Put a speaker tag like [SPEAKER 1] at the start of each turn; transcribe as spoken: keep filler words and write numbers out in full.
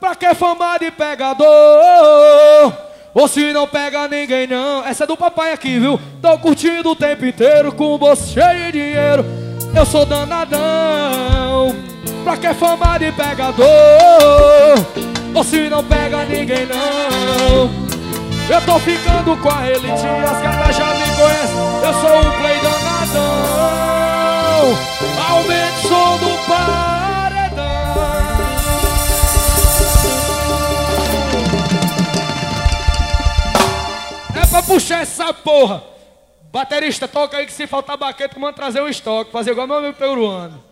[SPEAKER 1] Pra que fama de pegador? Ou se não pega ninguém não. Essa é do papai aqui, viu? Tô curtindo o tempo inteiro com o bolso cheio de dinheiro. Eu sou danadão. Pra que fama de pegador? Ou se não pega ninguém não. Eu tô ficando com a elite, as gatas já me conhecem. Eu sou um play danadão. Aumente o som do paredão. É pra puxar essa porra. Baterista, toca aí que se faltar baqueta, manda trazer um estoque. Fazer igual meu amigo peruano.